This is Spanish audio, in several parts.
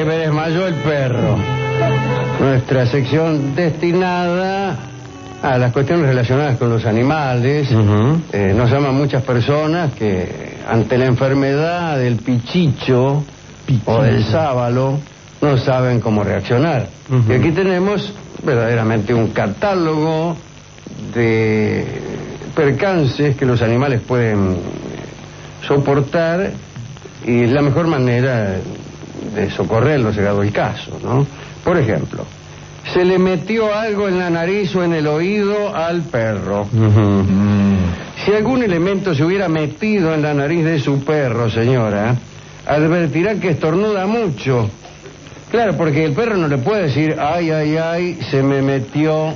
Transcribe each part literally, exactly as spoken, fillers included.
se me desmayó el perro. Nuestra sección destinada a las cuestiones relacionadas con los animales. Uh-huh. eh, nos llaman muchas personas que ante la enfermedad del pichicho, pichicho. o del sábalo no saben cómo reaccionar. Uh-huh. Y aquí tenemos verdaderamente un catálogo de percances que los animales pueden soportar y la mejor manera de socorrerlos llegado el caso, ¿no? Por ejemplo, se le metió algo en la nariz o en el oído al perro. Uh-huh. Mm. Si algún elemento se hubiera metido en la nariz de su perro, señora, advertirá que estornuda mucho. Claro, porque el perro no le puede decir, ay, ay, ay, se me metió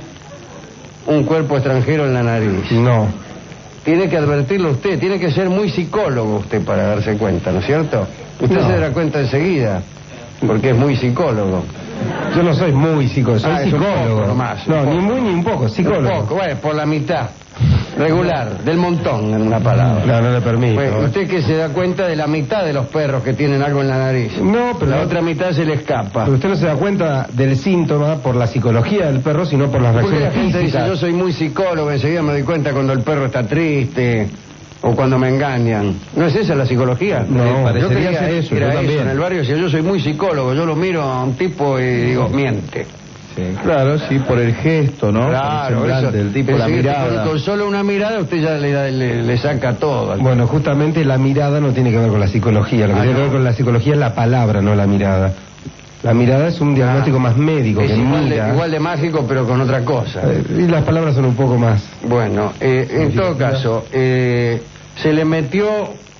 un cuerpo extranjero en la nariz. No. Tiene que advertirlo usted, tiene que ser muy psicólogo usted para darse cuenta, ¿no es cierto? Usted no. se dará cuenta enseguida, porque es muy psicólogo. Yo no soy muy psicólogo, soy ah, psicólogo. Poco, nomás, no, poco. ni muy ni un poco, psicólogo. Un poco, bueno, por la mitad. Regular, del montón, en una palabra. No, no le permito. Bueno, usted que se da cuenta de la mitad de los perros que tienen algo en la nariz. No, pero... La otra mitad se le escapa. Pero usted no se da cuenta del síntoma por la psicología del perro, sino por las reacciones físicas. Porque la gente dice, yo soy muy psicólogo, enseguida me doy cuenta cuando el perro está triste... o cuando me engañan. ¿No es esa la psicología? No, yo quería ser eso, era yo eso en el barrio. Si yo soy muy psicólogo, yo lo miro a un tipo y digo, miente. Sí, claro, sí, por el gesto, ¿no? Claro, por el semblante, eso, el tipo, la mirada. Con, con solo una mirada usted ya le, le, le saca todo. Bueno, justamente la mirada no tiene que ver con la psicología. Lo que ah, tiene no. que ver con la psicología es la palabra, no la mirada. La mirada es un diagnóstico ah, más médico. Es que igual, mira. de, igual de mágico, pero con otra cosa. Eh, y las palabras son un poco más. Bueno, eh, en todo caso, eh, se le metió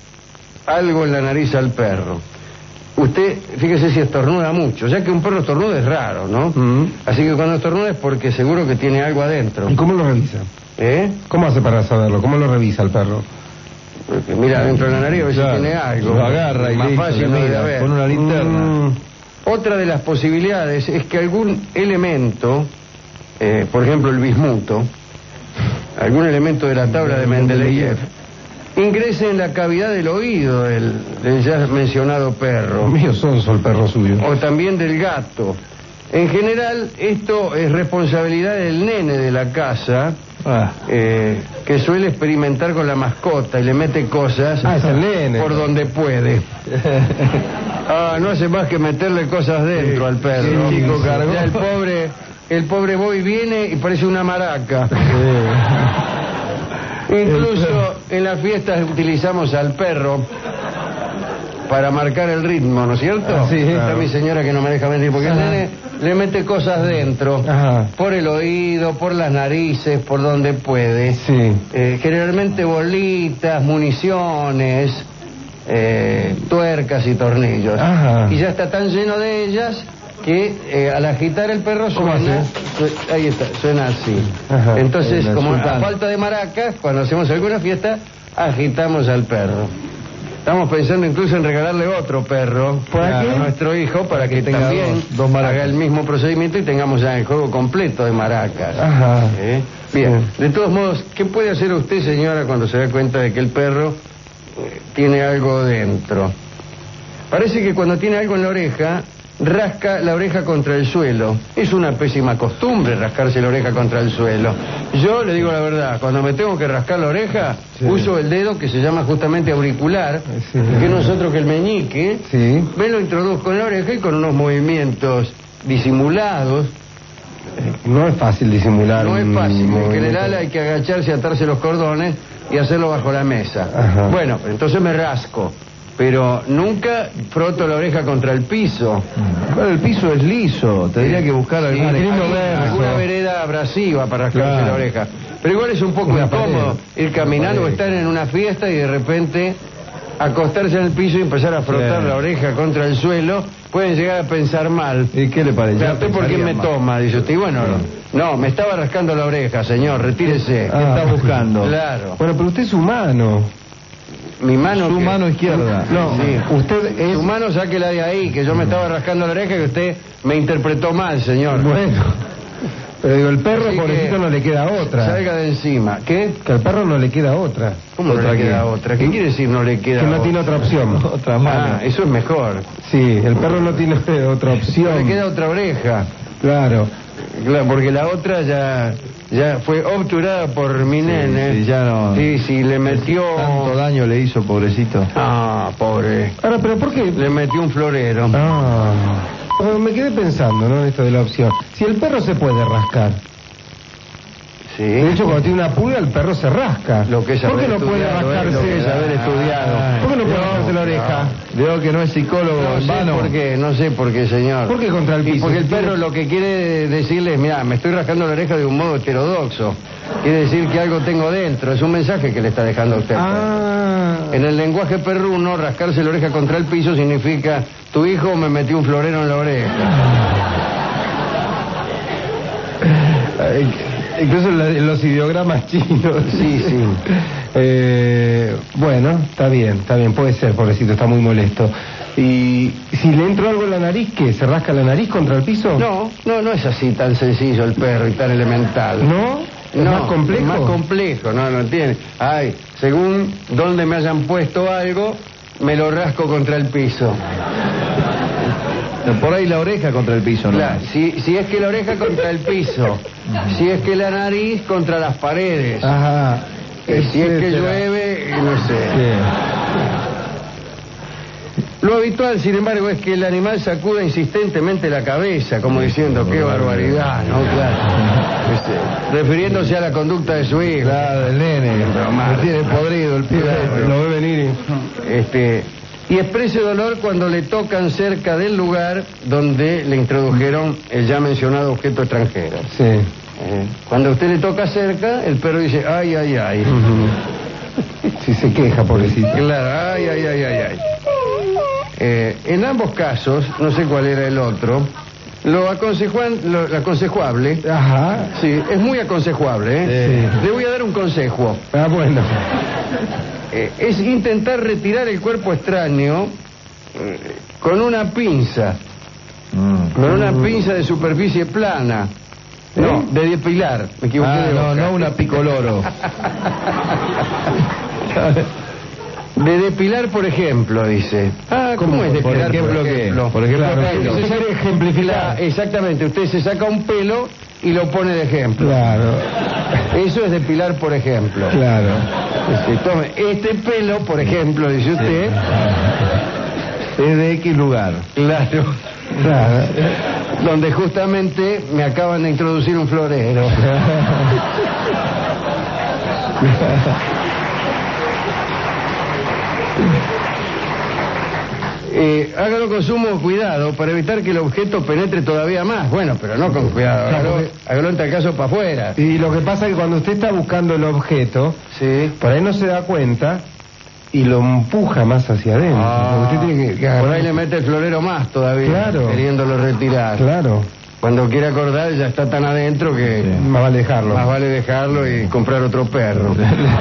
algo en la nariz al perro. Usted, fíjese si estornuda mucho, ya que un perro estornuda es raro, ¿no? Mm. Así que cuando estornuda es porque seguro que tiene algo adentro. ¿Y cómo lo revisa? ¿Eh? ¿Cómo hace para saberlo? ¿Cómo lo revisa el perro? Porque mira dentro de la nariz a ver claro, si tiene algo. Lo agarra y más listo, fácil mira, de ver. Con una linterna. Mm. Otra de las posibilidades es que algún elemento, eh, por ejemplo el bismuto, algún elemento de la tabla de Mendeleev, ingrese en la cavidad del oído del, del ya mencionado perro. Mío sonso el perro suyo. O también del gato. En general, esto es responsabilidad del nene de la casa, ah. eh, que suele experimentar con la mascota y le mete cosas ah, es el nene, por donde puede. Ah, no hace más que meterle cosas dentro sí, al perro. Sí, chico, cargó. Ya el pobre, el pobre boy viene y parece una maraca. Sí. Incluso en las fiestas utilizamos al perro para marcar el ritmo, ¿no es cierto? Ah, sí, está claro. Mi señora que no me deja mentir, porque el nene le mete cosas dentro, Ajá. por el oído, por las narices, por donde puede. Sí. Eh, generalmente bolitas, municiones, eh, tuercas y tornillos. Ajá. Y ya está tan lleno de ellas que eh, al agitar el perro suena, su, ahí está, suena así. Ajá. Entonces, como a falta de maracas, cuando hacemos alguna fiesta, agitamos al perro. Estamos pensando incluso en regalarle otro perro a nuestro hijo para que, que tenga también dos, dos haga el mismo procedimiento y tengamos ya el juego completo de maracas. Ajá. ¿Eh? Bien, de todos modos, ¿qué puede hacer usted, señora, cuando se da cuenta de que el perro eh, tiene algo dentro? Parece que cuando tiene algo en la oreja, rasca la oreja contra el suelo. Es una pésima costumbre rascarse la oreja contra el suelo. Yo le digo la verdad, cuando me tengo que rascar la oreja, sí. uso el dedo que se llama justamente auricular, sí. que no es otro que el meñique, sí. me lo introduzco en la oreja y con unos movimientos disimulados. No es fácil disimular. No es fácil, en general hay que agacharse, atarse los cordones y hacerlo bajo la mesa. Ajá. Bueno, entonces me rasco. Pero nunca froto la oreja contra el piso. Bueno, el piso es liso, tendría que buscar sí, alguna, alguna, alguna vereda abrasiva para rascarse claro. la oreja. Pero igual es un poco una incómodo pared. ir caminando o estar en una fiesta y de repente acostarse en el piso y empezar a frotar sí. la oreja contra el suelo. Pueden llegar a pensar mal. ¿Y qué le parece? ¿Usted por qué me mal. toma? Dice usted. Y bueno, sí. no, me estaba rascando la oreja, señor, retírese. ¿Qué ah, está buscando? Claro. Bueno, pero usted es humano. Mi mano Su que... mano izquierda. No, sí. usted es... Su mano sáquela de ahí, que yo me estaba rascando la oreja y usted me interpretó mal, señor. Bueno. Pero digo, el perro, Así pobrecito, que no le queda otra. Salga de encima. ¿Qué? Que al perro no le queda otra. ¿Cómo no ¿Otra le qué? queda otra? ¿Qué quiere decir no le queda Que no otra? tiene otra opción. Otra mano. Ah, eso es mejor. Sí, el perro no tiene otra No opción. le queda otra oreja. Claro. Claro, porque la otra ya ya fue obturada por mi nene. sí, ya no- Sí, sí, le metió... Tanto daño le hizo, pobrecito. Ah, pobre. Ahora, pero ¿por qué? Le metió un florero. Ah. Pero me quedé pensando, ¿no? Esto de la opción. Si el perro se puede rascar. Sí. De hecho, cuando tiene una pulga, el perro se rasca. Lo que es ¿Por qué haber no puede estudiado, rascarse? eh, lo que es haber estudiado. ¿Por qué no puede No, rascarse la oreja? Veo que no es psicólogo, No en sé vano. por qué, no sé por qué, señor. ¿Por qué contra el Y piso? porque el Si tiene- perro lo que quiere decirle es, mira, me estoy rascando la oreja de un modo heterodoxo. Quiere decir que algo tengo dentro. Es un mensaje que le está dejando a usted. Ah. En el lenguaje perruno, rascarse la oreja contra el piso significa, tu hijo me metió un florero en la oreja. Eh, Incluso en la- en los ideogramas chinos. Sí, sí. Eh, bueno, está bien, está bien, puede ser, pobrecito, está muy molesto. Y si le entró algo en la nariz, ¿qué? ¿Se rasca la nariz contra el piso? No, no, no es así tan sencillo el perro y tan elemental. ¿No? ¿Es No, más complejo? es más complejo, no, no tiene. Ay, según donde me hayan puesto algo, me lo rasco contra el piso. Por ahí la oreja contra el piso, ¿no? Claro, si, si es que la oreja contra el piso, si es que la nariz contra las paredes, Ajá. eh, si es que Etcétera. llueve, no sé. Sí. Lo habitual, sin embargo, es que el animal sacuda insistentemente la cabeza, como diciendo, qué barbaridad, ¿no? Claro. Este, refiriéndose a la conducta de su hijo. Claro, el nene. Bromar. Que tiene podrido el pibe. Claro. Lo ve venir y... Este, y exprese dolor cuando le tocan cerca del lugar donde le introdujeron el ya mencionado objeto extranjero. Sí. Eh, cuando a usted le toca cerca, el perro dice, ay, ay, ay. Si se queja, pobrecito. Claro, ay, ay, ay, ay, ay. Eh, en ambos casos, no sé cuál era el otro, lo, aconsejuan- lo, lo aconsejable, Ajá. sí, es muy aconsejable, ¿eh? Sí. Le voy a dar un consejo. Ah, bueno. Eh, es intentar retirar el cuerpo extraño eh, con una pinza, Mm. con una pinza de superficie plana. No, de depilar, me equivoqué Ah, de no, boca. no una picoloro. De depilar, por ejemplo, dice. Ah, ¿cómo, ¿Cómo? es Por depilar, ejemplo, ¿qué? Por ejemplo, Claro, pelo. se quiere ejemplificar. Exactamente, usted se saca un pelo y lo pone de ejemplo. Claro. Eso es depilar, por ejemplo. Claro. Este, tome, este pelo, por ejemplo, dice usted. Es de X lugar. Claro. Claro. Donde justamente me acaban de introducir un florero. Eh, hágalo con sumo cuidado para evitar que el objeto penetre todavía más. Bueno, pero no con cuidado. Hágalo, hágalo en tal caso para afuera. Y lo que pasa es que cuando usted está buscando el objeto, Sí. por ahí no se da cuenta y lo empuja más hacia adentro. Ah, Porque usted tiene que, que por agarrar- ahí le mete el florero más todavía. Claro. Queriéndolo retirar. Claro. Cuando quiere acordar ya está tan adentro que Más vale dejarlo. más vale dejarlo y comprar otro perro.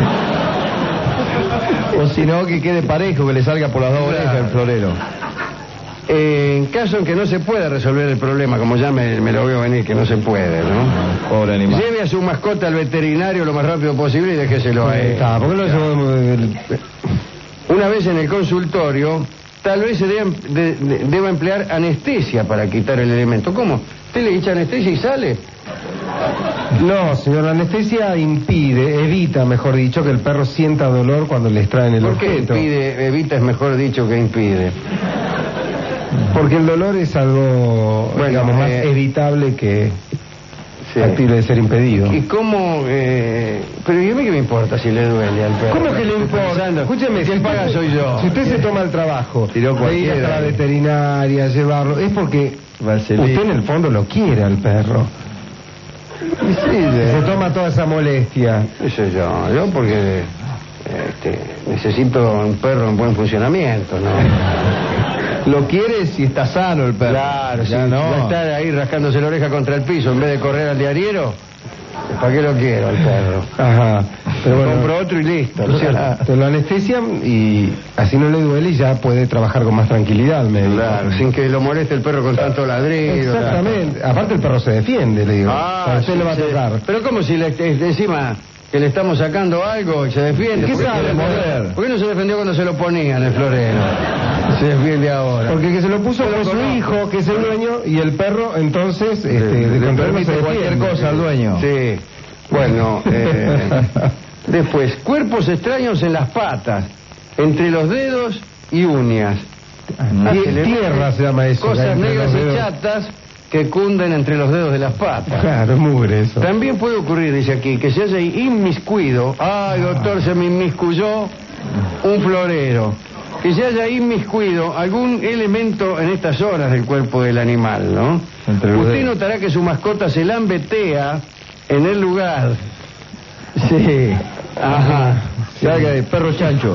O si no, que quede parejo, que le salga por las dos Claro. orejas el florero. Eh, en caso en que no se pueda resolver el problema, como ya me, me lo veo venir, que no se puede, ¿no? Pobre animal. Lleve a su mascota al veterinario lo más rápido posible y déjeselo a él. Está, ¿por qué lo llevamos del- Una vez en el consultorio, tal vez se deba, de- de- deba emplear anestesia para quitar el elemento. ¿Cómo? ¿Usted le echa anestesia y sale? No, señor, la anestesia impide, evita, mejor dicho, que el perro sienta dolor cuando le extraen el ¿Por qué objeto. impide? Evita es mejor dicho que impide. Porque el dolor es algo, Bueno, digamos, más eh, evitable que Sí. factible de ser impedido. ¿Y cómo? Eh... Pero ¿y a mí qué me importa si le duele al perro? ¿Cómo que le importa? Pensando, Escúcheme, si el usted paga se- soy yo. Si usted se toma el trabajo Tiró de ir cualquiera, hasta la eh. veterinaria, llevarlo, es porque Vaselina. usted en el fondo lo quiere al perro. Sí, de- Se toma toda esa molestia. qué sé yo, yo porque este, necesito un perro en buen funcionamiento, ¿no? Lo quiere si está sano el perro. Claro, ya sí, no. va a estar ahí rascándose la oreja contra el piso en vez de correr al diariero. ¿Para qué lo quiero el perro? Ajá. Pero bueno, compro otro y listo. o sea, te lo anestesian y así no le duele y ya puede trabajar con más tranquilidad el médico. Claro, sin que lo moleste el perro con tanto ladrido. Exactamente. Aparte el perro se defiende, le digo. Ah, usted sí, le va a sí. tocar. Pero como si le, encima que le estamos sacando algo y se defiende. ¿Qué ¿Por qué, sabe se morder? ¿Por qué no se defendió cuando se lo ponían el florero? Se defiende ahora. Porque el que se lo puso Yo lo fue su conozco. hijo, que es el dueño, y el perro entonces este, Le- de le control permite se cualquier defiende. cosa al dueño. Sí. Bueno, eh, después, cuerpos extraños en las patas, entre los dedos y uñas. Ah, Y- le tierra meten se llama eso. Cosas entre negras los y dedos. chatas que cunden entre los dedos de las patas. Claro, es mugre eso. También puede ocurrir, dice aquí, que se haya inmiscuido. Ay, doctor, se me inmiscuyó un florero. Que se haya inmiscuido algún elemento en estas zonas del cuerpo del animal, ¿no? Entre los Usted dedos. notará que su mascota se lambetea en el lugar. Sí. Ajá. Salga de perro chancho.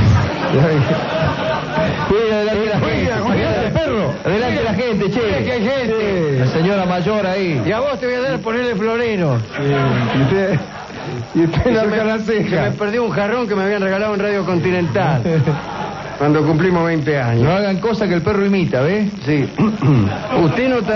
Cuida delante de la gente. Cuida, cuida, perro. Adelante la gente, che. Mira que hay gente. La señora mayor ahí. Y a vos te voy a dar ponerle florero. Y usted, y usted Se no me, la se me ceja. perdió un jarrón que me habían regalado en Radio Continental. Cuando cumplimos veinte años. No hagan cosas que el perro imita, ¿ves? Sí. Usted nota...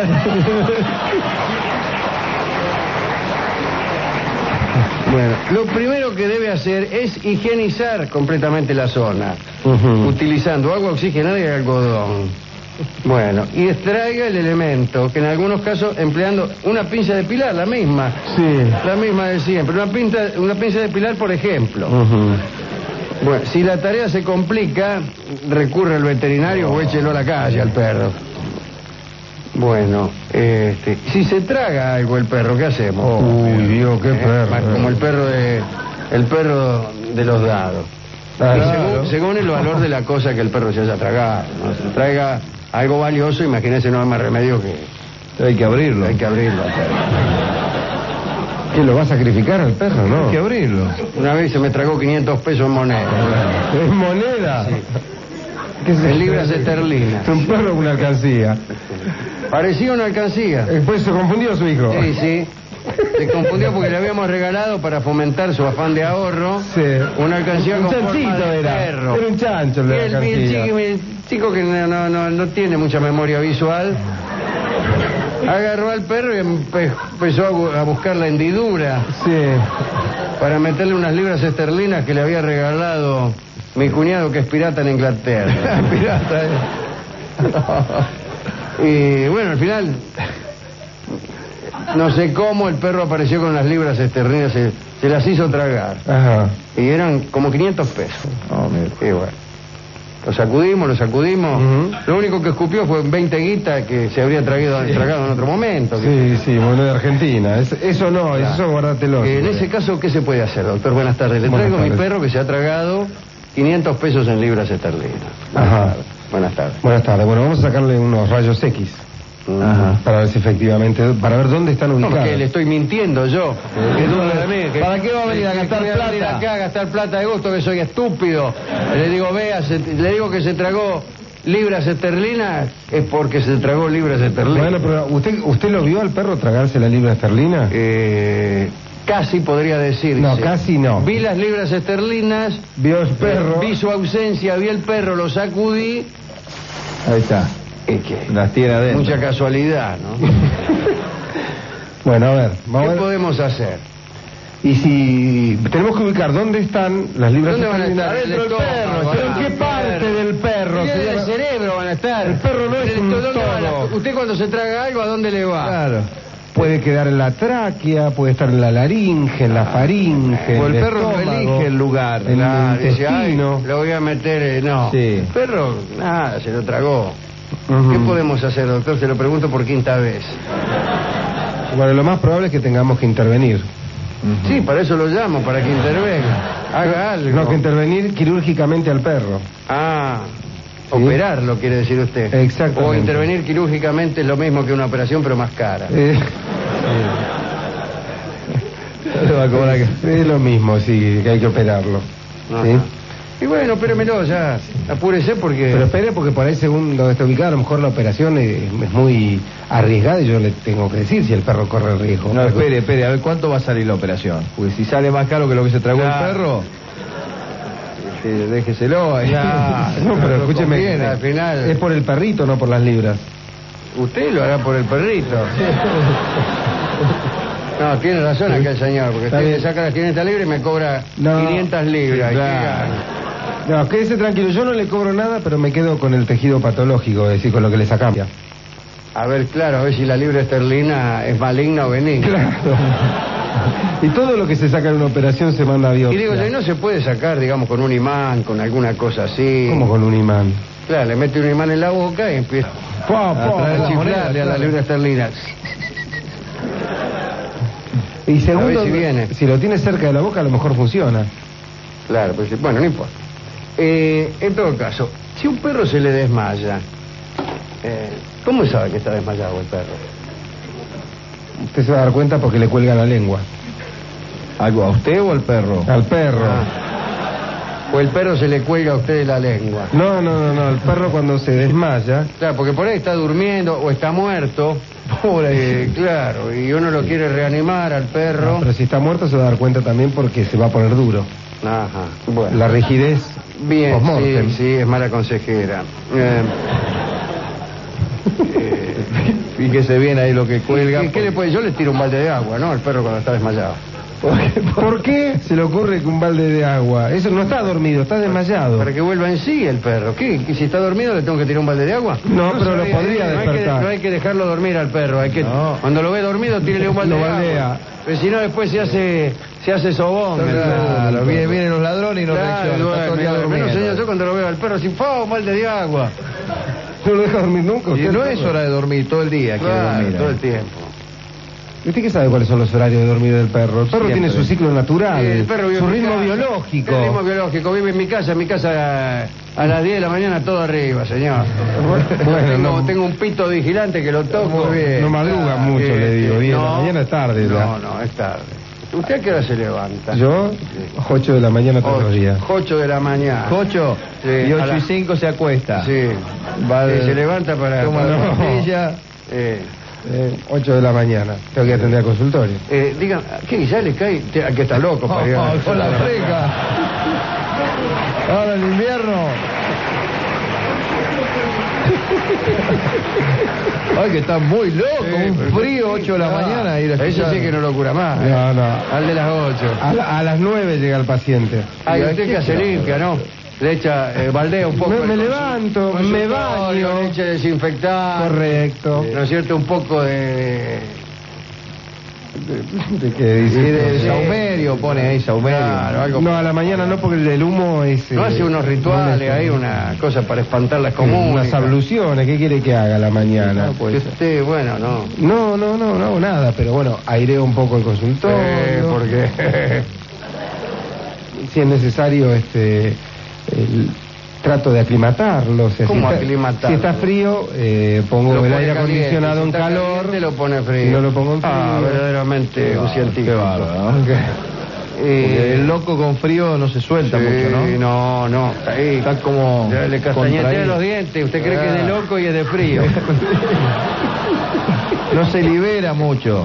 Bueno, lo primero que debe hacer es higienizar completamente la zona, utilizando agua oxigenada y algodón. Bueno, y extraiga el elemento, que en algunos casos empleando una pinza de pilar, la misma. Sí. La misma de siempre. Una pinza, una pinza de pilar, por ejemplo. Bueno, si la tarea se complica, recurre al veterinario o échelo a la calle al perro. Bueno, este, si se traga algo el perro, ¿qué hacemos? Uy, Dios, qué Eh, perro. más como el perro de el perro de los dados. Ah, Y claro. según, según el valor de la cosa que el perro se haya tragado, ¿no? Si traiga algo valioso, imagínese, no hay más remedio que Hay que abrirlo. hay que abrirlo. ¿Qué lo va a sacrificar al perro, no? Hay que abrirlo. Una vez se me tragó quinientos pesos en moneda, Es moneda. ¿Qué es en eso? libras esterlinas. Es un perro con una alcancía. Parecía una alcancía. Después se confundió su hijo. Sí, sí. Se confundió porque le habíamos regalado para fomentar su afán de ahorro Sí. una alcancía Un con forma chanchito de era. perro. Era un chancho el Y de la el, el alcancía. chico, el chico que no, no, no, no tiene mucha memoria visual agarró al perro y empe- empezó a, bu- a buscar la hendidura Sí. para meterle unas libras esterlinas que le había regalado mi cuñado, que es pirata en Inglaterra. Pirata, ¿eh? Y bueno, al final, no sé cómo el perro apareció con las libras esterlinas, se, se las hizo tragar. Ajá. Y eran como quinientos pesos. Oh, mira. Y bueno, lo sacudimos, lo sacudimos. Ujú. Lo único que escupió fue veinte guitas que se habría traído, tragado en otro momento. Sí, sí, moneda argentina. Es- eso no, eso guárdatelo. Eh, en ese caso, ¿qué se puede hacer, doctor? Buenas tardes. Le Buenas traigo a mi tardes. perro que se ha tragado quinientos pesos en libras esterlinas. Ajá. Buenas tardes. Buenas tardes. Bueno, vamos a sacarle unos rayos X. Ajá. Para ver si efectivamente, para ver dónde están No, ubicados. porque le estoy mintiendo yo. Que duda de mí, que- ¿Para qué va a venir a que gastar voy plata? venir acá a gastar plata de gusto, que soy estúpido. Le digo, vea, se- le digo que se tragó libras esterlinas, es porque se tragó libras esterlinas. Bueno, pero ¿usted usted lo vio al perro tragarse la libra esterlina? Eh, casi podría decirse. No, casi no. Vi las libras esterlinas, Vio el perro. vi su ausencia, vi el perro, lo sacudí. Ahí está. Y que Las tiene adentro. mucha casualidad, ¿no? Bueno, a ver, vamos ¿Qué a ver. podemos hacer? Y si tenemos que ubicar dónde están las libras ¿Dónde van a esterlinas. estar? Dentro del El perro. estómago, ¿Pero en ah, qué el parte perro. del perro? En el señora? cerebro van a estar. El perro no es un ¿Dónde van a- todo. Usted cuando se traga algo, ¿a dónde le va? Claro. Puede quedar en la tráquea, puede estar en la laringe, en la faringe. O el en perro no estómago, elige el lugar. en Claro, el dice, ay, intestino. lo voy a meter, eh, no. Sí. El perro, nada, se lo tragó. Ujú. ¿Qué podemos hacer, doctor? Se lo pregunto por quinta vez. Bueno, lo más probable es que tengamos que intervenir. Sí, para eso lo llamo, para que intervenga. Haga algo. No, que intervenir quirúrgicamente al perro. Ah, operarlo, quiere decir usted. Exactamente. O intervenir quirúrgicamente es lo mismo que una operación, pero más cara. Eh, Le va a cobrar que- es lo mismo, sí, que hay que operarlo. Ajá. ¿Sí? Y bueno, espéремelo ya, apúrese porque... Pero espere, porque por ahí, según donde está ubicado, a lo mejor la operación es, es muy arriesgada y yo le tengo que decir si el perro corre el riesgo. No, espere, espere, a ver cuánto va a salir la operación. Porque si sale más caro que lo que se tragó Claro. el perro, este, déjeselo ahí. Claro. No, pero No escúcheme, conviene, al final. es por el perrito, no por las libras. Usted lo hará por el perrito. No, tiene razón acá el señor, porque Está usted bien. le saca las quinientas libras y me cobra No. quinientas libras. Sí, ¿Y qué claro. gana? No, quédese tranquilo, yo no le cobro nada, pero me quedo con el tejido patológico, es decir, con lo que le sacamos. A ver, claro, a ver si la libra esterlina es maligna o benigna. Claro. Y todo lo que se saca en una operación se manda a Y biopsia. digo, yo, no se puede sacar, digamos, con un imán, con alguna cosa así. ¿Cómo con un imán? Claro, le mete un imán en la boca y empieza Pa, a pa, traer pa, chiflarle a la claro. libra esterlina. Y segundo, A ver si viene. si lo tiene cerca de la boca, a lo mejor funciona. Claro, pues bueno, no importa. Eh, en todo caso, si un perro se le desmaya, eh, ¿cómo sabe que está desmayado el perro? Usted se va a dar cuenta porque le cuelga la lengua. ¿Algo a usted o al perro? Al perro. Ah. O el perro se le cuelga a usted la lengua. No, no, no, no. El perro cuando se desmaya. Claro, porque por ahí está durmiendo o está muerto. Pobre, eh, claro, y uno lo quiere reanimar al perro. No, pero si está muerto se va a dar cuenta también porque se va a poner duro. Ajá, bueno. La rigidez. Bien, Postmortem. sí, sí, es mala consejera. Eh, eh, Fíjese bien ahí lo que cuelga. ¿Qué, qué le puede? Yo le tiro un balde de agua, ¿no? Al perro cuando está desmayado. ¿Por qué se le ocurre que un balde de agua? Eso no está dormido, está desmayado. Para que vuelva en sí el perro. ¿Qué? ¿Que si está dormido le tengo que tirar un balde de agua? No, pero lo sabe, podría no hay que- despertar. no hay que dejarlo dormir al perro. Hay que, No. Cuando lo ve dormido, tírele un balde Lo de baldea. agua. Pero si no, después se hace, se hace sobón. el perro. Claro, vienen, vienen los ladrones y no Claro, reaccionan. Está todo el duerme, día duerme. No, durmiendo. señor, yo cuando lo veo al perro, sin fa, un balde de agua. No lo deja dormir nunca. Y usted, no el es perro. hora de dormir todo el día. quiere Claro, dormir, todo ¿eh? el tiempo. ¿Y usted qué sabe cuáles son los horarios de dormir del perro? El perro Siempre. tiene su ciclo natural, El perro vive su en mi ritmo casa. biológico. El ritmo biológico. Vive en mi casa, en mi casa a las diez de la mañana todo arriba, señor. Bueno, tengo, no- tengo un pito vigilante que lo toco. Muy bien. No madruga mucho, Sí, le digo. sí. Bien, No, la mañana es tarde. No, ya. no, es tarde. ¿Usted a qué hora se levanta? Yo, ocho de la mañana todos los días. ocho de la mañana. Ocho Sí, y a ocho la- y cinco se acuesta. Sí. Va Sí, de- se levanta para... Toma para- la pastilla. Eh, Eh, ocho de la mañana. Tengo que atender al consultorio. eh, digan, ¿qué? ¿Ya le cae? Te- Aquí está loco para ir a- Oh, con la freca. Ahora en invierno. Ay, que está muy loco. Sí, un pero- frío, ocho de la Ah, mañana. Ir a Ese escuchar. sí que no lo cura más. ¿eh? No, no. Al de las ocho. A, la- a las nueve llega el paciente. Ay, ¿Y a usted qué que se hora? limpia, ¿no? Le echa, eh, baldea un poco. Me- el me consu- levanto, consultorio, me baño. Le echa desinfectante. Correcto. ¿No es cierto? Un poco de... ¿De qué Y dice? de Sí. saumerio pone ahí, saumerio. Claro, algo... No, a la mañana no, porque el humo es... No eh, hace unos rituales molesto. ahí, una cosa para espantar las Sí, comunes. unas abluciones, ¿qué quiere que haga a la mañana? Que usted, bueno, no. No, no, no, no hago nada, pero bueno, aireo un poco el consultorio. Eh, porque... Si es necesario, este, el- trato de aclimatarlo. O sea, ¿Cómo si está, aclimatarlo? Si está frío, eh, pongo Lo el pone aire caliente, acondicionado si en está calor. caliente, lo pone frío. Si no lo pongo en frío. Ah, verdaderamente Qué un bárbaro, científico. qué bárbaro, ¿no? Eh, Porque el loco con frío no se suelta sí, mucho, ¿no? No, no, está ahí. Está como Ya le castañetea contraído. los dientes. Usted cree que es de Ah. loco y es de frío. No se libera mucho.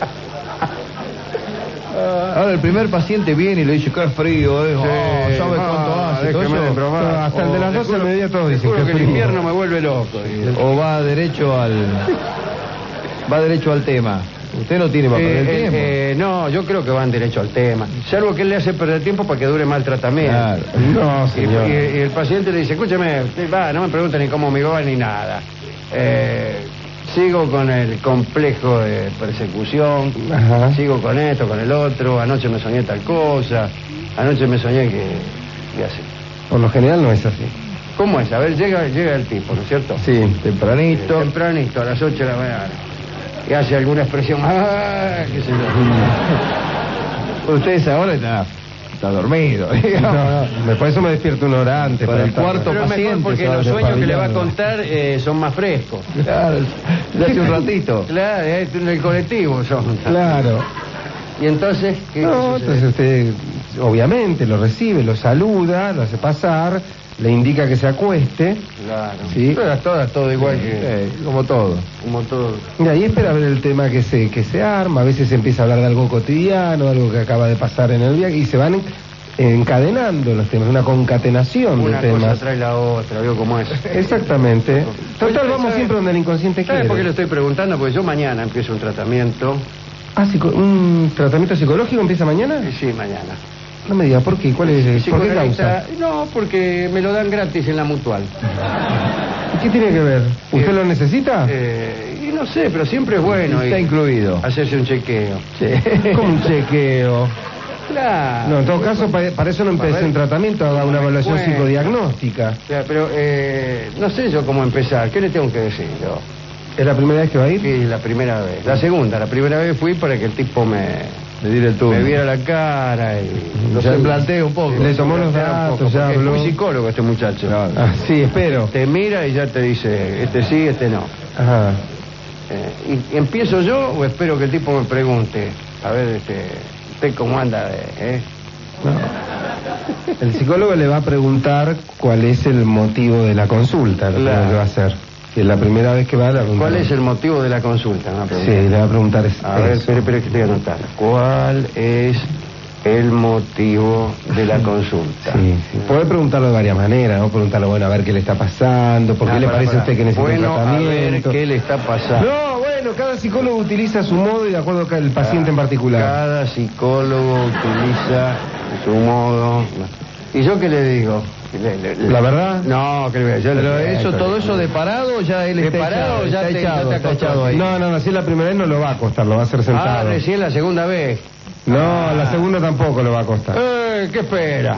Ahora el primer paciente viene y le dice que es frío, eh. Oh, Sí, ¿sabe ah, cuánto hace? Todo déjeme de eso. probar. Hasta el de las Oh, doce le del mediodía todos le dicen juro que que es el frío. invierno me vuelve loco. O va derecho al va derecho al tema. Usted no tiene para Eh, perder eh, tiempo. eh, no, yo creo que van derecho al tema. Salvo que él le hace perder tiempo para que dure más el tratamiento. Claro. No, Y, señor. y- y el paciente le dice, escúcheme, usted va, no me pregunte ni cómo me va ni nada. Eh, sigo con el complejo de persecución, Ajá. sigo con esto, con el otro, anoche me soñé tal cosa, anoche me soñé que... y así. Por lo general no es así. ¿Cómo es? A ver, llega, llega el tipo, ¿no es cierto? Sí. Tempranito. Tempranito, a las ocho de la mañana. Y hace alguna expresión, ¡ah! qué sé yo. Ustedes ahora está, está dormido. No, no, por eso me despierto una hora antes. Para el estar- cuarto Pero es mejor paciente, porque ¿sabes? los sueños que le va a Despabilando. contar eh, son más frescos. Claro, de hace un ratito. Claro, eh, en el colectivo son. Claro. Y entonces, ¿qué No, sucede? entonces usted obviamente lo recibe, lo saluda, lo hace pasar, le indica que se acueste. Claro. ¿Sí? Pero todo, todo igual que... Eh, como todo. Como todo. Y ahí espera ver el tema que se, que se arma, a veces se empieza a hablar de algo cotidiano, algo que acaba de pasar en el viaje, y se van encadenando los temas, una concatenación Una de temas. cosa trae la otra, veo cómo es. Exactamente. Total, vamos ¿sabe? siempre donde el inconsciente quiere. ¿Sabes por qué lo estoy preguntando? Porque yo mañana empiezo un tratamiento. Ah, psico- ¿un tratamiento psicológico empieza mañana? Eh, Sí, mañana. No me diga, ¿por qué? ¿Cuál es? ¿Por qué Psicoanalista- causa? No, porque me lo dan gratis en la mutual. ¿Qué tiene que ver? ¿Usted Eh, lo necesita? Eh, y no sé, pero siempre es bueno Está y- incluido. hacerse un chequeo. Como un chequeo. Claro. No, en todo caso, para, para eso no A empecé ver, un tratamiento, haga una me evaluación cuenta. psicodiagnóstica. O sea, pero eh, no sé yo cómo empezar. ¿Qué le tengo que decir yo? ¿Es la primera vez que va a ir? Sí, la primera vez. La segunda, la primera vez fui para que el tipo me, Le diré el turno. me viera la cara y... Lo sé, plantea un poco. Le tomó los plantea un datos, poco, ya porque habló. Es muy psicólogo este muchacho. Claro. Ah, sí, espero. Te mira y ya te dice, este sí, este no. Ajá. Eh, y, y ¿empiezo yo o espero que el tipo me pregunte? A ver, este, ¿usted cómo anda? de- eh? No. El psicólogo le va a preguntar cuál es el motivo de la consulta, lo Claro. que va a hacer. Si es la primera vez que va a la ¿Cuál es el motivo de la consulta? Me va a Sí, preguntar. le va a preguntar es- A ver, eso. espere, espere que estoy anotando. ¿Cuál es el motivo de la consulta? Sí, sí. Puede preguntarlo de varias maneras, ¿no? Preguntarlo, bueno, a ver qué le está pasando, por qué Ah, le pará, parece a pará. usted que necesita Bueno, un a ver tratamiento. qué le está pasando. No, bueno, cada psicólogo utiliza su modo y de acuerdo con el paciente en particular. Cada psicólogo utiliza su modo. ¿Y yo qué le digo? Le- le- le- ¿La verdad? No, que le voy a yo le- Pero eso, le- todo eso de parado, ya él ¿De está parado echado, ya está te- echado, ya te está acostó? echado ahí. No, no, no, si es la primera vez no lo va a costar, lo va a hacer Ah, sentado. recién la segunda vez. No, la segunda tampoco lo va a costar. Eh, ¿qué espera?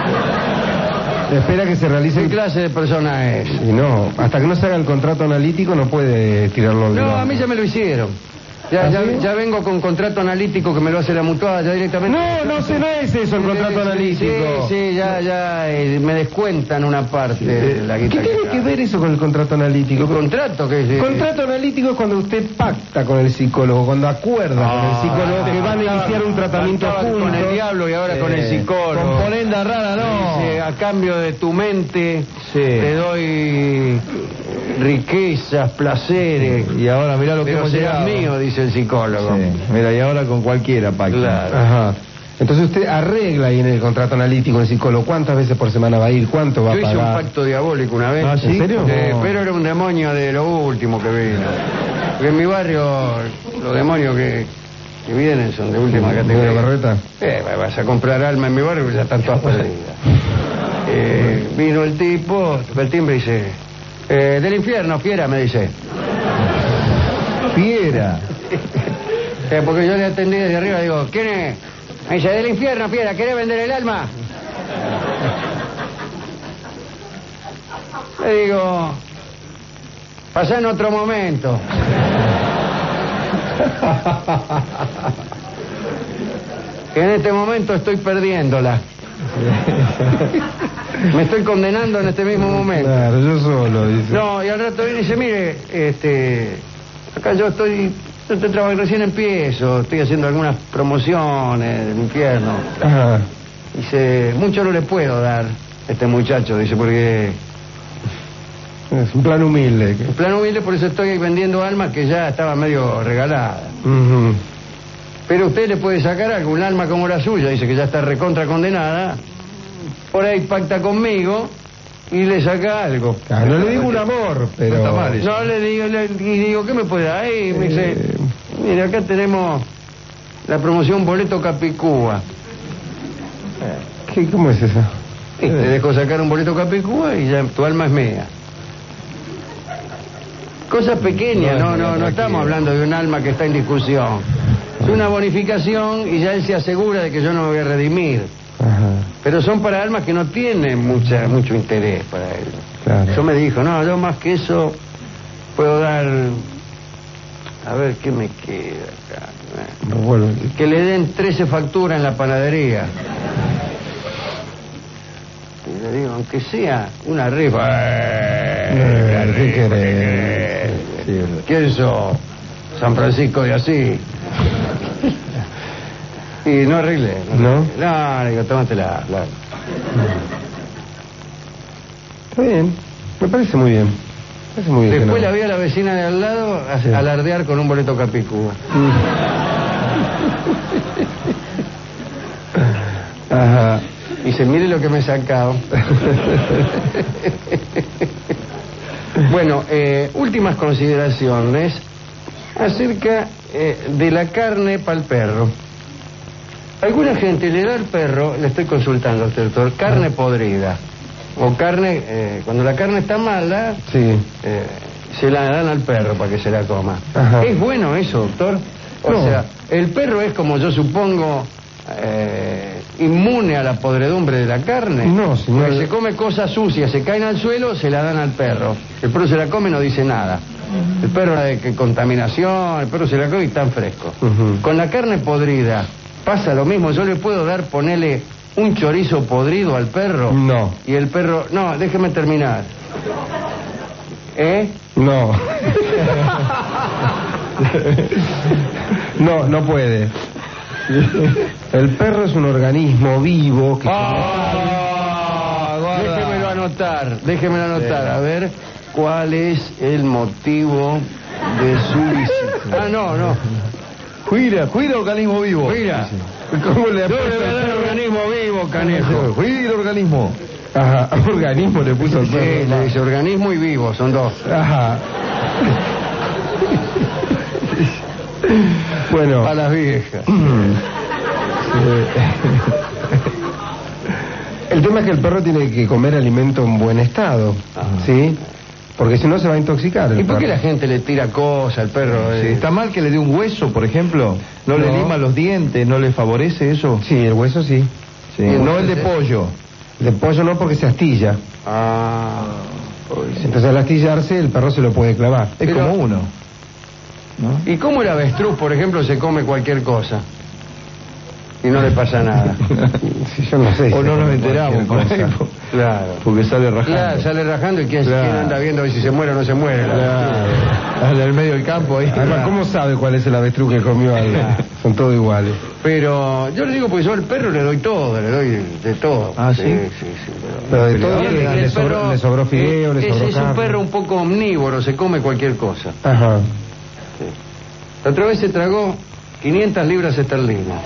Espera que se realice ¿Qué el... clase de persona es? Y no, hasta que no se haga el contrato analítico no puede tirarlo. No, a mí ya me lo hicieron. Ya, ¿Ah, ya, sí? ya vengo con contrato analítico que me lo hace la mutual, ya directamente. No, no, se no es eso el contrato Sí, analítico. Sí, sí, ya, ya eh, me descuentan una parte de la guita. ¿Qué tiene que da. ver eso con el contrato ¿El analítico? contrato que es? Contrato analítico es cuando usted pacta con el psicólogo, cuando acuerda con el psicólogo que van a iniciar un tratamiento Pactaban juntos. con el diablo y ahora con el Eh, psicólogo. Componenda rara, no. Dice, a cambio de tu mente Sí. te doy riquezas, placeres. Y ahora mirá lo que Pero hemos será llegado. mío, dice el psicólogo. Sí. Mira, y ahora con cualquiera, Paco. Claro. Ajá. Entonces usted arregla ahí en el contrato analítico el psicólogo cuántas veces por semana va a ir, cuánto va Yo a hice un pagar. pacto diabólico una vez. ¿Ah, sí? ¿En serio? Eh, No. pero era un demonio de lo último que vino. Porque en mi barrio los demonios que, que vienen son de última ¿De la categoría. Barreta? Eh, vas a comprar alma en mi barrio que ya están todas perdidas. Eh, vino el tipo, tocó el timbre y dice, eh, del infierno, fiera, me dice. Fiera. Eh, porque yo le atendí desde arriba, digo, ¿quién es? Me dice, del infierno, fiera, ¿querés vender el alma? Le digo, pasá en otro momento. Que en este momento estoy perdiéndola. Me estoy condenando en este mismo momento. Claro, yo solo, dice. No, y al rato viene y dice, mire, este, acá yo estoy, yo estoy trabajando, recién empiezo, estoy haciendo algunas promociones del infierno. Ajá. Dice, mucho no le puedo dar a este muchacho, dice, porque Es un plan humilde. en plan humilde, por eso estoy vendiendo almas que ya estaba medio regalada. Ujú. Pero usted le puede sacar algún alma como la suya, dice que ya está recontra condenada, por ahí pacta conmigo y le saca algo. Ah, no le digo un amor, pero... No está mal eso. No, le digo, le, y digo, ¿qué me puede dar? Ahí me dice, Eh. mire, acá tenemos la promoción Boleto Capicúa. ¿Qué, ¿Cómo es eso? Y te dejo sacar un boleto Capicúa y ya tu alma es mía. Cosas pequeñas, no, no, no estamos hablando de un alma que está en discusión. Es una bonificación y ya él se asegura de que yo no me voy a redimir. Ajá, Pero son para almas que no tienen mucha, mucho interés para él. claro. Yo me dijo, no, yo más que eso puedo dar... A ver, ¿qué me queda acá? Bueno, Que le den trece facturas en la panadería. Y le digo, aunque sea una rifa. Eh, ¿qué querés? ¿Quién sos? San Francisco de Asís. Y no arreglé. ¿No? arreglé. No, le digo, tómatela. La... Está bien, me parece muy bien. Me parece muy bien. Después no. la vi a la vecina de al lado a- Sí. alardear con un boleto Capicúa. Ajá. Y dice, mire lo que me he sacado. Bueno, eh, últimas consideraciones acerca eh, de la carne para el perro. Alguna gente le da al perro, le estoy consultando, doctor, carne podrida. O carne, eh, cuando la carne está mala, Sí. eh, se la dan al perro para que se la coma. Ajá. ¿Es bueno eso, doctor? O No. sea, el perro es, como yo supongo, eh, inmune a la podredumbre de la carne. No, señor. Porque se come cosas sucias, se caen al suelo, se la dan al perro. El perro se la come y no dice nada. El perro la de que contaminación, el perro se la come y está fresco. Ujú. Con la carne podrida pasa lo mismo. Yo le puedo dar, ponerle un chorizo podrido al perro. No. Y el perro, no, déjeme terminar. ¿Eh? No. No, no puede. El perro es un organismo vivo que... Ah, déjemelo anotar, déjemelo anotar, a ver cuál es el motivo de su visita. Ah, no, no. Cuida, cuida organismo vivo. Mira, ¿Cómo le yo le voy a dar organismo vivo, canejo. Cuida organismo. Ajá, organismo le puso al Sí, perro. le dice organismo y vivo, son dos. Ajá. Bueno. A las viejas. El tema es que el perro tiene que comer alimento en buen estado, Ajá. ¿sí? Porque si no se va a intoxicar el ¿Y por qué perro. la gente le tira cosas al perro? Sí, eh? ¿está mal que le dé un hueso, por ejemplo? ¿No, le No. lima los dientes? ¿No le favorece eso? Sí, el hueso sí. Sí. ¿Y el No hueso el de sí? pollo. De pollo no, porque se astilla. Ah, Entonces al astillarse el perro se lo puede clavar. Es Pero- como uno. ¿No? ¿y cómo el avestruz, por ejemplo, se come cualquier cosa? Y no le pasa nada. Sí, yo no sé. O si no se nos come enteramos, por cualquier ahí, cosa. po- Claro. porque sale rajando. Claro, sale rajando y quién, Claro. quién anda viendo a ver si se muere o no se muere. Claro. En el medio del campo ahí. Además, ¿cómo sabe cuál es el avestruz que comió al... Son todos iguales. Pero yo le digo, porque yo al perro le doy todo, le doy de todo. Ah, ¿sí? Sí, sí, sí. Pero de Pero todo ahora le, le- le El sobró, perro, le sobró fideo, eh, le ese sobró es un carne. perro un poco omnívoro, se come cualquier cosa. Ajá. La otra vez se tragó quinientas libras esterlinas.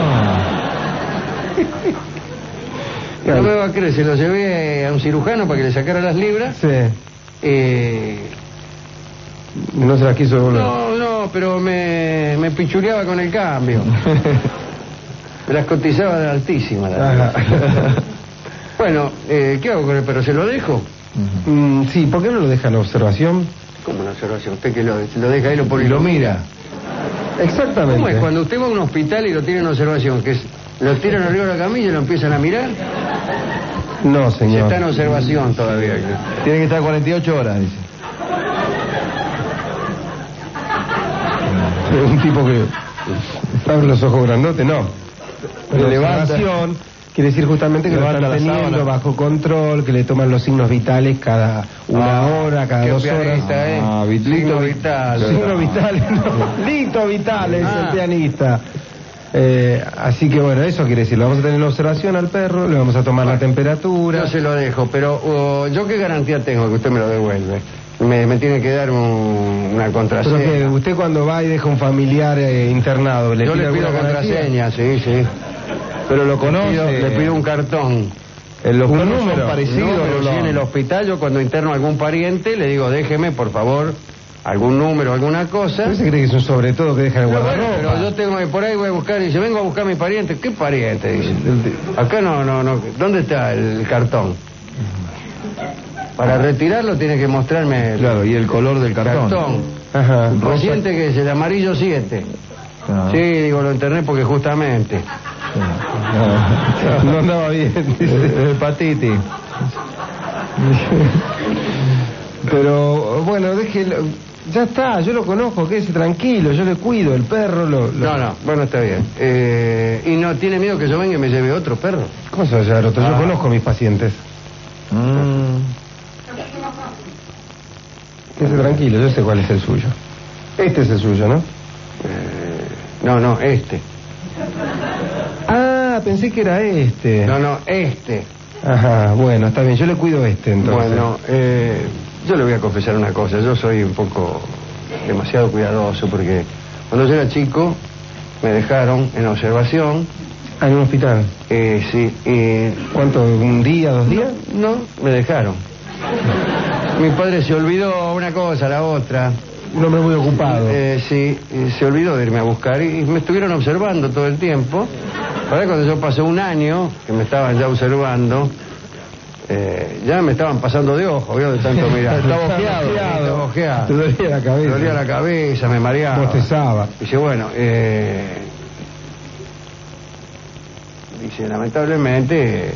No me va a creer, se lo llevé a un cirujano para que le sacara las libras. Sí. Eh, No se las quiso devolver. no, no, pero me, me pichuleaba con el cambio. Me las cotizaba de altísima. las Ajá. libras. Bueno, eh, ¿qué hago con el perro? ¿Se lo dejo? Mm, sí, ¿por qué no lo deja en observación? ¿Cómo una observación? Usted que lo, lo deja ahí, lo pone Y lo mira. Exactamente. ¿Cómo es cuando usted va a un hospital y lo tiene en observación? ¿Que es, lo tiran arriba de la camilla y lo empiezan a mirar? No, Se señor. está en observación todavía. Tiene que estar cuarenta y ocho horas, dice. Un tipo que abre los ojos grandotes, no. Le La levanta. observación quiere decir justamente que lo Levanta están la teniendo sábana. bajo control, que le toman los signos vitales cada una Ah, hora, cada qué dos horas. pianista, ¿eh? Ah, vit- Signo vital. Signo vitales, no. Lito Vitales, Ah. el pianista. Eh, así que bueno, eso quiere decir, lo vamos a tener en observación al perro, le vamos a tomar la temperatura. Yo se lo dejo, pero uh, ¿yo qué garantía tengo que usted me lo devuelve? Me, me tiene que dar un- una Pero que contraseña. usted cuando va y deja un familiar eh, internado, ¿le Yo pide le pido alguna garantía? contraseña, sí, sí. Pero lo Le conoce. pido, le pido un cartón. En los un perros número. son parecidos. No, pero Rolón. sí en el hospital, yo cuando interno a algún pariente, le digo, déjeme, por favor, algún número, alguna cosa. ¿Usted se cree que es un sobre todo que deja en el Pero bueno, guardarropa? pero yo tengo que por ahí voy a buscar y dice, vengo a buscar a mi pariente. ¿Qué pariente? Dice. Acá no, no, no. ¿Dónde está el cartón? Para retirarlo tiene que mostrarme el Claro, y el color del cartón. cartón. Ajá. Un paciente que es el amarillo siete. Ah. Sí, digo, lo interné porque justamente. Ah. No andaba bien, dice. Hepatitis. Pero bueno, déjelo. Ya está, yo lo conozco, quédese tranquilo, yo le cuido, el perro lo... lo- No, no, bueno, está bien. Eh, y no tiene miedo que yo venga y me lleve otro perro. ¿Cómo se va a llevar otro? Yo Ah. conozco a mis pacientes. Mm. Quédese tranquilo, yo sé cuál es el suyo. Este es el suyo, ¿no? Eh, no, no, este. Ah, pensé que era este. No, no, este. Ajá, bueno, está bien, yo le cuido este entonces. Bueno, eh, yo le voy a confesar una cosa, yo soy un poco demasiado cuidadoso porque cuando yo era chico me dejaron en observación. Ah, en un hospital. Eh, sí. Eh, ¿Cuánto? ¿Un día, dos días? No, me dejaron. Mi padre se olvidó una cosa, la otra. Un hombre muy ocupado. Eh, sí, y se olvidó de irme a buscar y me estuvieron observando todo el tiempo. Ahora cuando yo pasé un año, que me estaban ya observando, eh, ya me estaban pasando de ojo, ¿vio? De tanto mirar. Estaba ojeado. Estaba ojeado. Te dolía la cabeza. Me dolía la cabeza, me mareaba. Bostezaba. Dice, bueno, eh... dice, lamentablemente...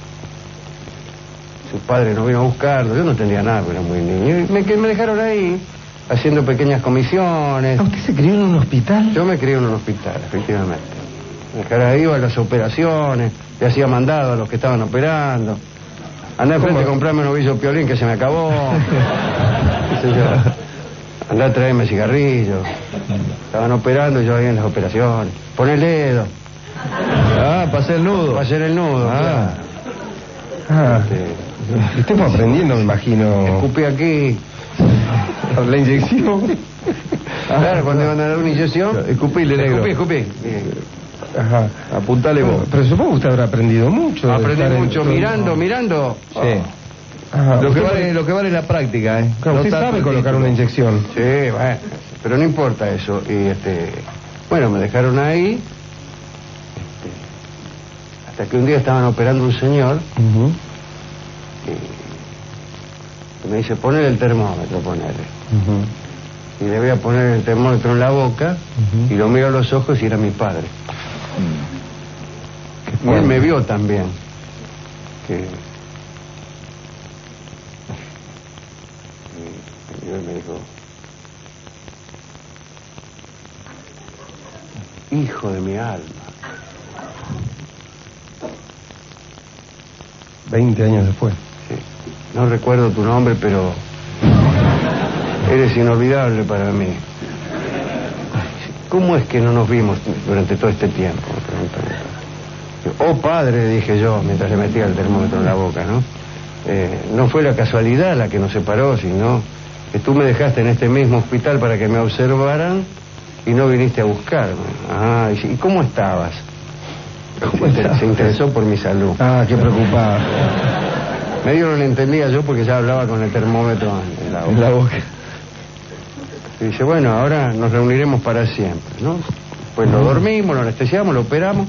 su padre no vino a buscarlo, yo no entendía nada, pero era muy niño. Y me, que me dejaron ahí, haciendo pequeñas comisiones. ¿A usted se crió en un hospital? Yo me crié en un hospital, efectivamente. Me dejaron ahí, iba a las operaciones, le hacía mandado a los que estaban operando. Andá enfrente a comprarme un ovillo piolín que se me acabó. Qué sé yo. Andá a traerme cigarrillos. Estaban operando y yo ahí en las operaciones. Pon el dedo. Ah, para hacer el nudo. Para hacer el nudo. Ah. Claro. Ah. Este, Usted fue aprendiendo, me imagino. escupí aquí. La inyección. Claro, cuando iban a dar una inyección. Escupile, negro. Escupí, escupí. Bien. Ajá. Apuntale vos. Pero supongo que usted habrá aprendido mucho. de Aprendí estar en mucho todo- mirando, mirando. Sí. Ajá. Lo que Usted- vale, lo que vale es la práctica, ¿eh? Claro, No usted tanto sabe el colocar título. una inyección. Sí, bueno, pero no importa eso. Y este, bueno, me dejaron ahí. Este, hasta que un día estaban operando un señor Ujú. y me dice, ponele el termómetro, ponele. Ujú. Y le voy a poner el termómetro en la boca Ujú. y lo miro a los ojos y era mi padre. Qué Y él fuerte. me vio también. Que... Y él me dijo, hijo de mi alma. Veinte años después. Sí. No recuerdo tu nombre, pero eres inolvidable para mí. ¿Cómo es que no nos vimos durante todo este tiempo? Me preguntó. Oh, padre, dije yo, mientras le metía el termómetro en la boca, ¿no? Eh, no fue la casualidad la que nos separó, sino que tú me dejaste en este mismo hospital para que me observaran y no viniste a buscarme. Ah, ¿y cómo estabas? ¿Cómo se, estabas? se interesó por mi salud. Ah, qué preocupado. Medio no le entendía yo porque ya hablaba con el termómetro en la boca. En la boca. Y dice, bueno, ahora nos reuniremos para siempre, ¿no? Pues lo dormimos, lo anestesiamos, lo operamos.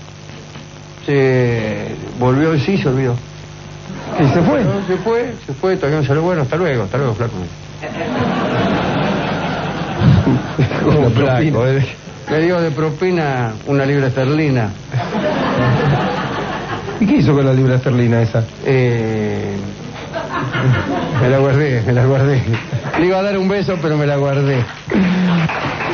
Se volvió en sí, se olvidó. ¿Y se fue? No, se fue, se fue, todavía no salió. Bueno, hasta luego, hasta luego, flaco. Como flaco, propina. ¿eh? Le dio de propina una libra esterlina. ¿Y qué hizo con la libra esterlina esa? Eh, me la guardé, me la guardé. Le iba a dar un beso, pero me la guardé.